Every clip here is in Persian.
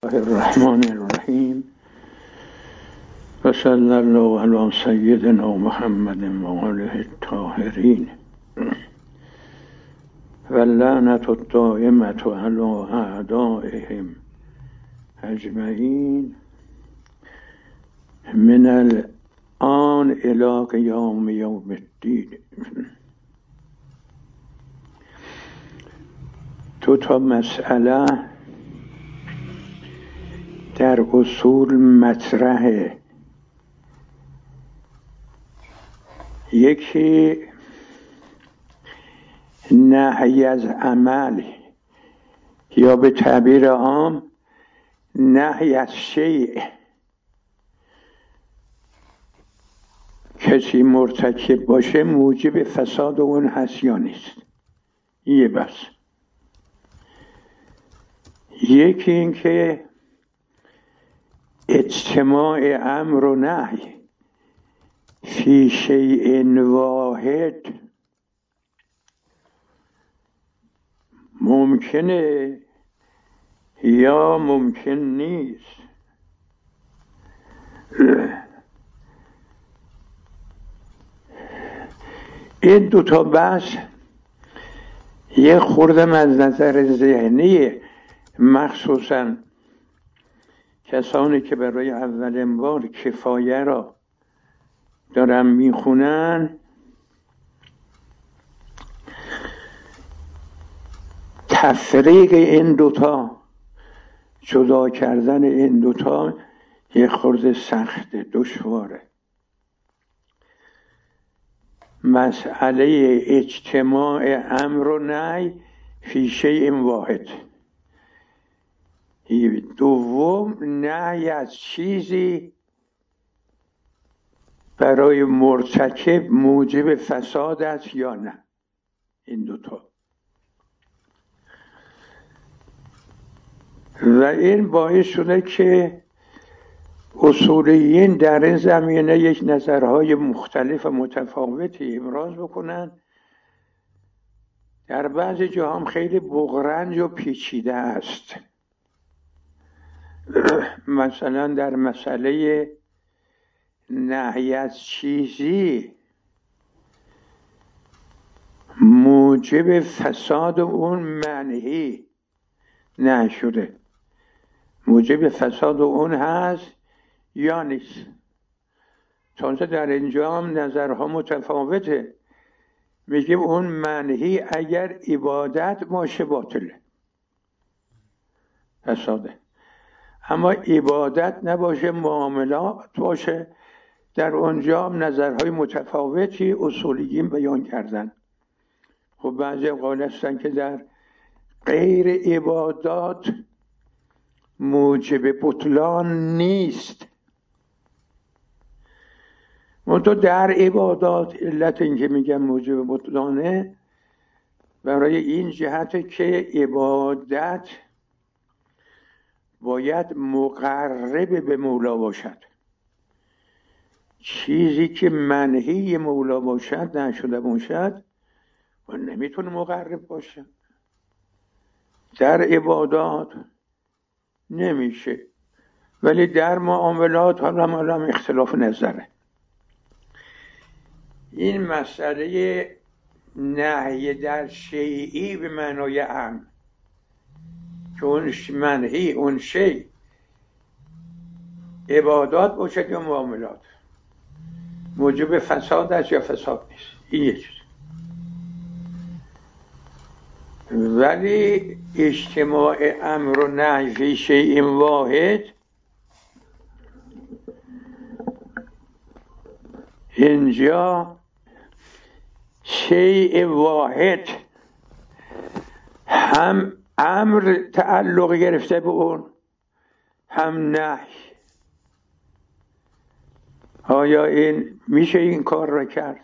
الرحمن الرحیم و صلی الله علی سیدنا محمد و آله الطاهرین و لعنت الدائمة علی اعدائهم اجمعین من الآن الی قیام یوم الدین. دو تا مسئله در اصول مطرحه. یکی نهی از عمل یا به تعبیر عام نهی از شیء. کسی مرتکب باشه موجب فساد اون هست یا نیست، یه بس. یکی این که اجتماع امر و نهی فی شیء واحد ممکنه یا ممکن نیست. این دوتا بحث یه خوردم از نظر ذهنی، مخصوصا کسانی که برای اولین بار کفایه را دارن میخونن، تفریق این دوتا، جدا کردن این دوتا یه خورده سخت، دشواره. مسئله اجتماع امر و نهی فی شیء واحد. دوم نهی از چیزی برای مرتکب موجب فساد است یا نه. این دوتا و این باعث شده که اصولیین در این زمینه یک نظرهای مختلف و متفاوتی ابراز بکنن. در بعضی جاها هم خیلی بغرنج و پیچیده است. مثلا در مسئله نهی از چیزی موجب فساد اون منهی نشده، موجب فساد اون هست یا نیست. تازه در اینجا هم نظرها متفاوته. میگیم اون منهی اگر عبادت باشه باطله، فساده. اما عبادت نباشه، معاملات باشه، در اونجا هم نظرهای متفاوتی اصولیین بیان کردن. خب بعضی قائل هستن که در غیر عبادات موجب بطلان نیست، منتها در عبادات علت این که میگن موجب بطلانه برای این جهت که عبادت باید مقرب به مولا باشد. چیزی که منهی مولا باشد، نشده باشد، و نمیتونه مقرب باشه. در عبادات نمیشه، ولی در معاملات حالا اختلاف نظره. این مسئله نهی در شیئی به معنای امر، که اون منهی، اون شی عبادات باشد یا معاملات، موجب فساد است یا فساد نیست. این یه چیز. ولی اجتماع امر و نهی فی شیء واحد، اینجا شیء واحد هم امر تعلق گرفته به اون، هم نهی. آیا این میشه این کار را کرد؟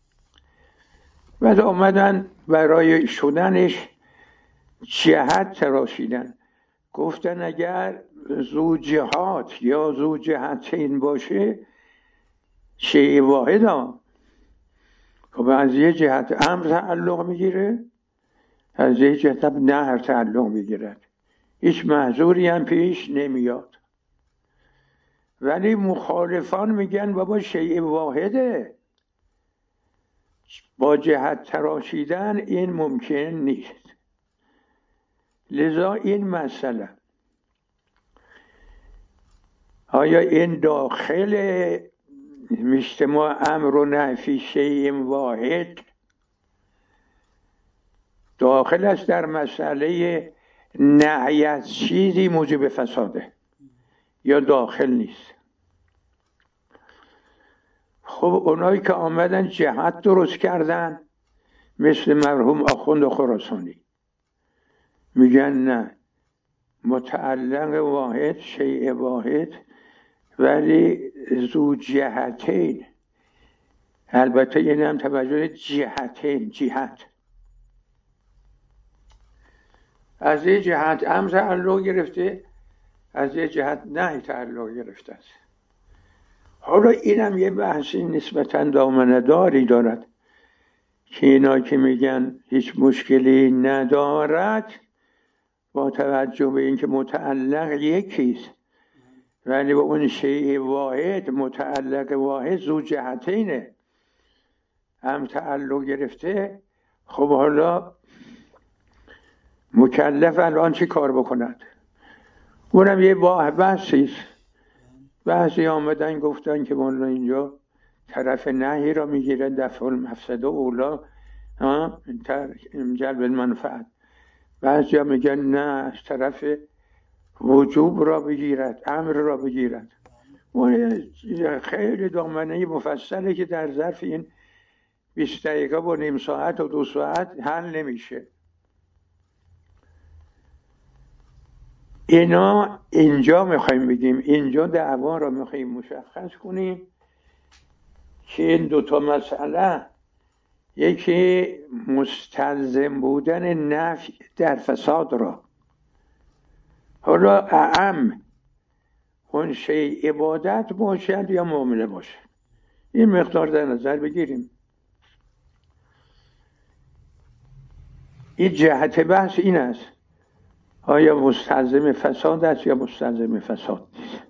بعد آمدن برای شدنش جهت تراشیدن. گفتن اگر ذو جهات یا ذو جهتین باشه شیء واحد ها. خب از یه جهت امر تعلق میگیره، از یه جهت نهی تعلق میگیرد. هیچ محظوری هم پیش نمیاد. ولی مخالفان میگن بابا شیء واحده، با جهت تراشیدن این ممکن نیست. لذا این مسئله آیا این داخل اجتماع امر و نهی فی شیء واحد داخل است در مسئله نهی از چیزی موجب فساده یا داخل نیست؟ خب اونایی که آمدن جهت درست کردن مثل مرحوم آخوند خراسانی میگن نه، متعلق واحد شیء واحد ولی ذو جهتین. البته این هم توجه جهتین، جهت از یه جهت امر تعلق گرفته، از یه جهت نهی تعلق گرفته است. حالا اینم یه بحثی نسبتاً دامنه‌داری دارد که اینا که میگن هیچ مشکلی ندارد با توجه به اینکه متعلق یکیست ولی به اون شیء واحد متعلق واحد ذو جهتینه هم تعلق گرفته. خب حالا مکلف الان چی کار بکند؟ اونم یه بحثیست. بعضی آمدن گفتن که والا اینجا طرف نهی را میگیره، دفع المفسده اولا جلب المنفعت. بعضی ها میگن نه، از طرف وجوب را بگیرد، امر را بگیرد. اون خیلی دامنه مفصله که در ظرف این 20 دقیقه و نیم ساعت و 2 ساعت حل نمیشه. اینا اینجا میخوایم بگیم، اینجا دعوا را میخوایم مشخص کنیم که این دوتا مسئله، یکی مستلزم بودن نفی در فساد را، حالا اعم اون شیء عبادت باشد یا معامله باشد، این مقدار در نظر بگیریم. این جهت بحث این است آیا مستلزم فساد است یا مستلزم فساد نیست.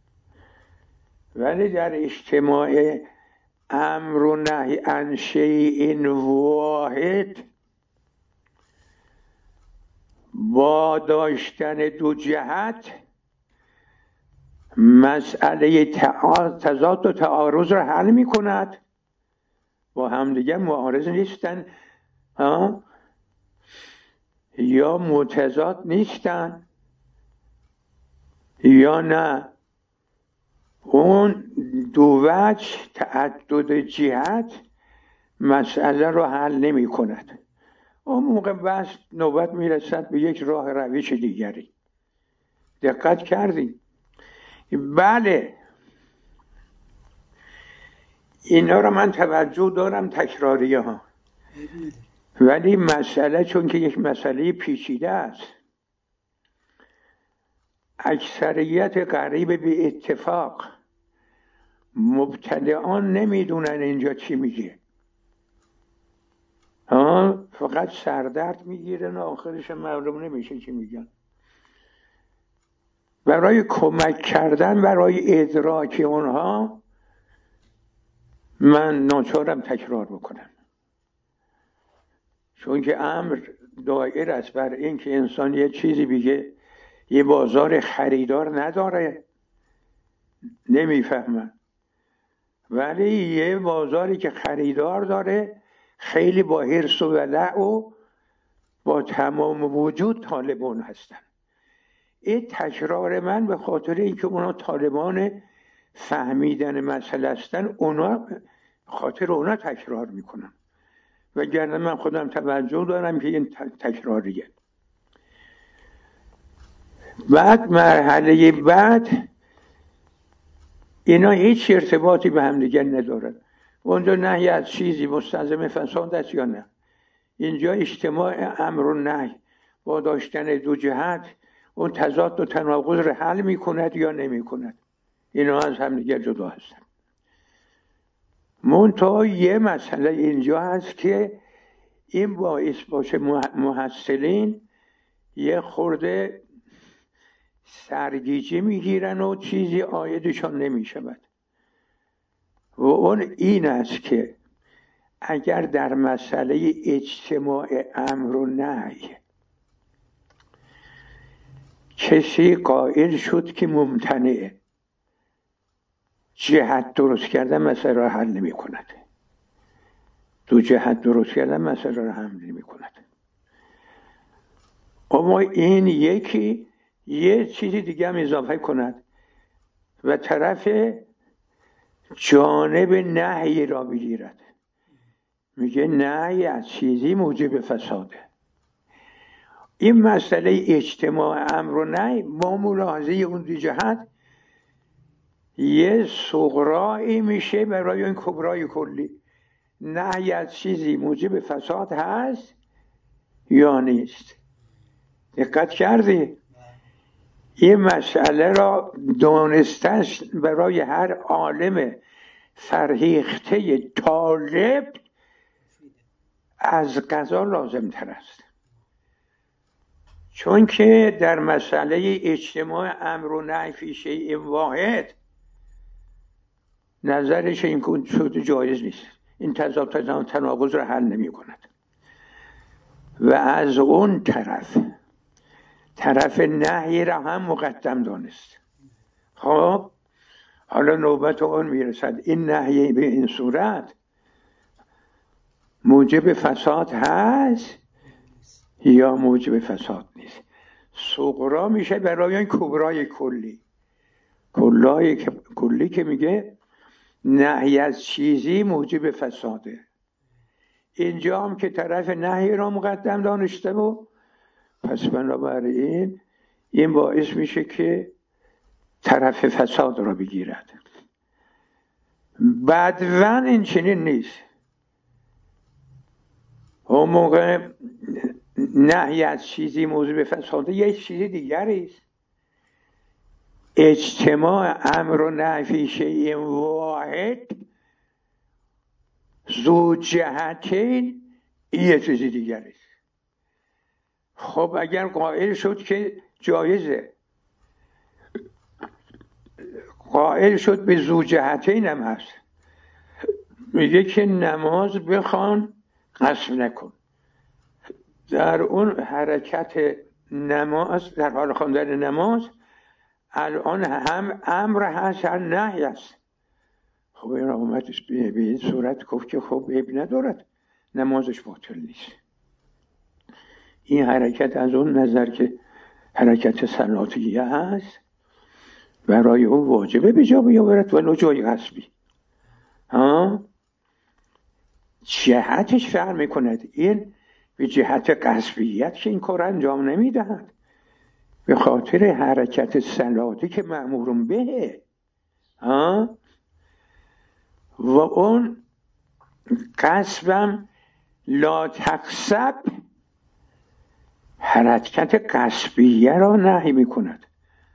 ولی در اجتماع امر و نهی عن شیء واحد با داشتن دو جهت مسئله تضاد و تعارض را حل می کند، با همدیگر معارض نیستن یا متضاد نیستن یا نه. اون دو وجه تعدد جهت مسئله رو حل نمی کند. اون موقع بس نوبت میرسد به یک راه روش دیگری. دقت کردیم؟ بله، اینا رو من توجه دارم تکراریه ها، ولی مسئله چون که یک مسئله پیچیده است، اکثریت قریب به اتفاق مبتدعان نمیدونن اینجا چی میگه، فقط سردرد میگیرن و آخرش معلوم نمیشه چی میگن. برای کمک کردن برای ادراک اونها من ناچارم تکرار بکنم، چون که امر دایر است بر این که انسان یه چیزی بگه یه بازار خریدار نداره، نمیفهمن، ولی یه بازاری که خریدار داره خیلی با حرص و ولع و با تمام وجود طالبان هستن. این تکرار من به خاطر اینکه اونا طالبان فهمیدن مسئله هستن، اونا خاطر اونا تکرار میکنم، وگرنه من خودم توجه دارم که این تکراریه. بعد مرحله بعد اینا هیچ ارتباطی به هم دیگر ندارن. اونجا نهی از چیزی مستلزم فساد است یا نه، اینجا اجتماع امر و نهی با داشتن دو جهت اون تضاد و تناقض رو حل میکند یا نمیکند. اینا از هم دیگر جدا هستن. منتها یه مسئله اینجا هست که این باعث باشه محصلین یه خورده سرگیجه میگیرن و چیزی عایدشان نمیشود. و اون این است که اگر در مسئله اجتماع امر و نهی کسی قائل شد که ممتنعه، جهت درست کردن مسئله را حل نمی کند. دو جهت درست کردن مسئله را حل نمی کند. اما این یکی یه چیزی دیگه هم اضافه کند و طرف جانب نهی را بگیرد. میگه نهی از چیزی موجب فساده. این مسئله اجتماع امر و نهی با ملاحظه اون دو جهت یه صغرایی میشه برای این کبرای کلی. نهی از چیزی موجب فساد هست یا نیست؟ دقت کردی؟ این مسئله را دانستنش برای هر عالم فرهیخته طالب از قضا لازم تر است. چون که در مسئله اجتماع امر و نهی فی شیء واحد نظرش این شده جایز نیست، این تضاد تناقض را حل نمی کند. و از اون طرف نهی را هم مقدم دانست. خب حالا نوبت اون میرسد این نهی به این صورت موجب فساد هست یا موجب فساد نیست. صغرا میشه برای این کبرای کلی که میگه نهی از چیزی موجب فساده. اینجا هم که طرف نهی را مقدم دانسته و پس بنابراین این باعث میشه که طرف فساد را بگیرد. بدون این چنین نیست. اون موقع نهی از چیزی موجب فساده یک چیز دیگری است. اجتماع امر و نهی فی شیء واحد ذو جهتین یه چیز دیگری است. خب اگر قائل شد که جایزه، قائل شد به ذو جهتین هم هست، میگه که نماز بخوان قصر نکن. در اون حرکت نماز، در حال خواندن نماز الان هم امر هست هم نهی است. خب این آمد به این صورت گفت که خب عیب ندارد، نمازش باطل نیست. این حرکت از اون نظر که حرکت صلاتیه هست برای اون واجبه به جا بیاورد ولو جای غصبی. جهتش فرق میکند. این به جهت غصبیت که این کار انجام نمیدهد، به خاطر حرکت صلاتی که مأمورون به و اون غصبم لا تقصب حرکت غصبیه را نهی میکند.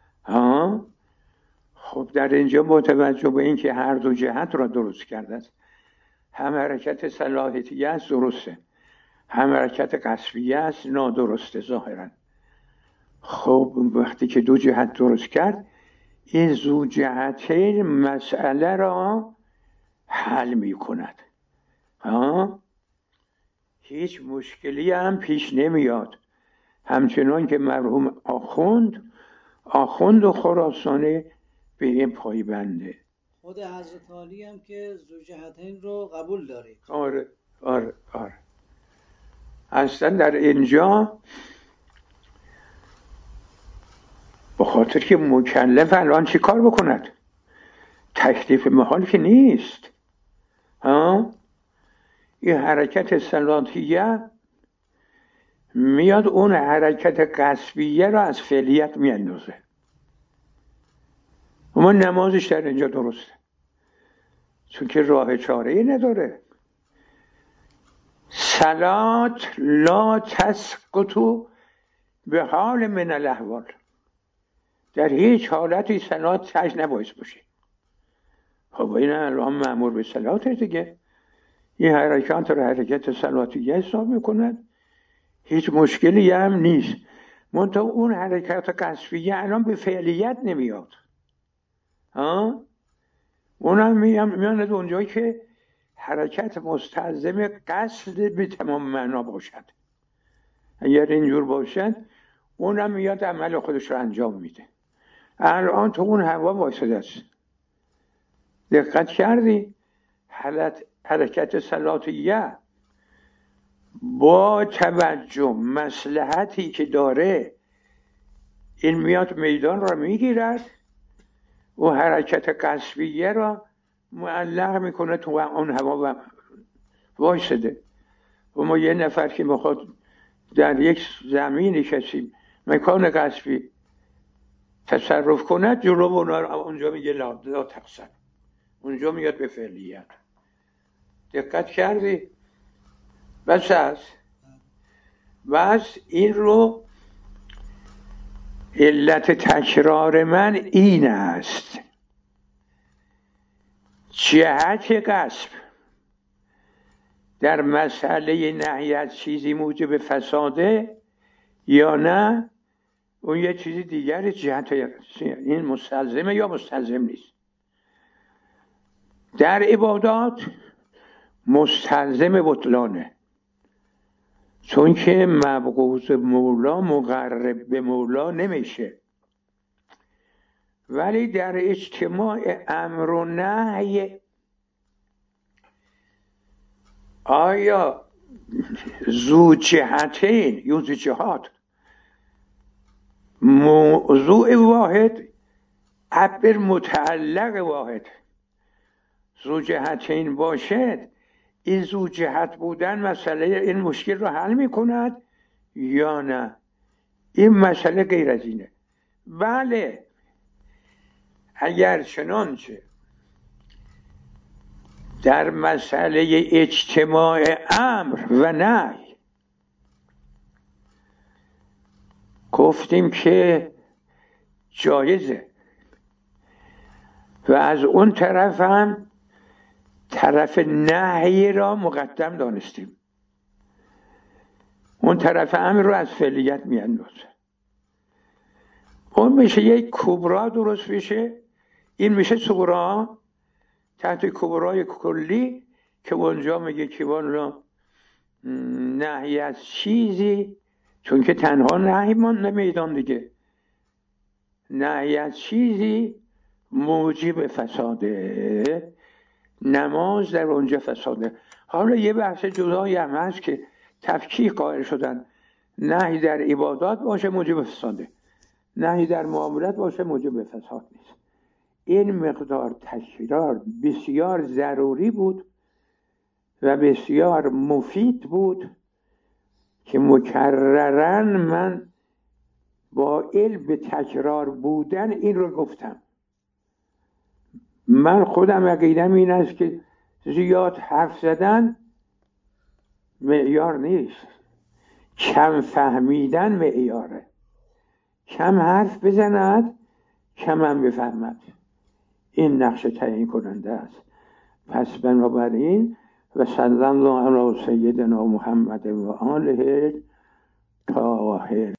خب در اینجا با توجه به اینکه هر دو جهت را درست کرده است، هم حرکت صلاحیه است درسته، هم حرکت غصبیه است نادرسته ظاهرا. خب وقتی که دو جهت درست کرد، این ذو جهتین مسئله را حل می کند. هیچ مشکلی هم پیش نمیاد. همچنان که مرحوم آخوند و خراسانی به این پایبنده. خود حضرت علی هم که ذو جهتین رو قبول دارید. آره. اصلا در اینجا به خاطر که مکلف الان چی کار بکند؟ تکلیف محال که نیست. این حرکت صلاتیه میاد اون حرکت غصبیه را از فعلیت میاندازه. اما نمازش در اینجا درسته، چون که راه چاره‌ای نداره. صلات لا تسقط به حال من الاحوال، در هیچ حالتی صلات سجد نباید باشه. خب این الان مأمور به صلات دیگه، این حرکات رو حرکت صلاتیه حساب میکنند، هیچ مشکلی هم نیست. منتها اون حرکت قصبیه الان به فعلیت نمیاد. اونم میاند اونجایی که حرکت مستلزم قصد به تمام معنا باشد. اگر اینجور باشد اونم میاد عمل خودش رو انجام میده. الان تو اون هوا وایساده است. دقت کردی؟ حرکت صلاتیه با توجه مصلحتی که داره این میاد میدان را میگیرد و حرکت قصبیه را معلق میکنه تو اون هوا وایساده. و ما یه نفر که میخواد در یک زمینی کسی مکان قصبی تصرف کند جلو اونجا میگه لا تقصد، اونجا میاد به فعلیت. دقت کردی؟ بس این رو علت تکرار من این است: جهت قصب در مسئله نهی از چیزی موجب فساده یا نه اون یه چیزی دیگر، جهت این مستلزمه یا مستلزم نیست. در عبادات مستلزم بطلانه، چون که مبغوض مولا مقرب به مولا نمیشه. ولی در اجتماع امر و نهی آیا ذو جهتین یا ذو جهات موضوع واحد عبر متعلق واحد ذو جهتین باشد، این ذو جهت بودن مسئله این مشکل رو حل میکند یا نه؟ این مسئله غیر از اینه. بله، اگر چنانچه در مسئله اجتماع امر و نهی گفتیم که جایزه و از اون طرف هم طرف نهی را مقدم دانستیم، اون طرف امر رو از فعلیت میاندازه. اون میشه یک کبرا درست میشه، این میشه صغرا تحت کبرای کلی که اونجا میگه که والا نهی از چیزی، چون که تنها نهی مانده میدان دیگه، نهی از چیزی موجب فساده، نماز در اونجا فساده. حالا یه بحث جدایی هم هست که تفکیک قائل شدن، نهی در عبادات باشه موجب فساده، نهی در معاملات باشه موجب فساد نیست. این مقدار تکرار بسیار ضروری بود و بسیار مفید بود که مکررن من با علم به تکرار بودن این رو گفتم. من خودم عقیدم این است که زیاد حرف زدن معیار نیست، کم فهمیدن معیاره. کم حرف بزند کم هم بفهمد، این نقش تعیین کننده است. پس بنابراین و صلی الله علی سیدنا محمد و آله طاهر.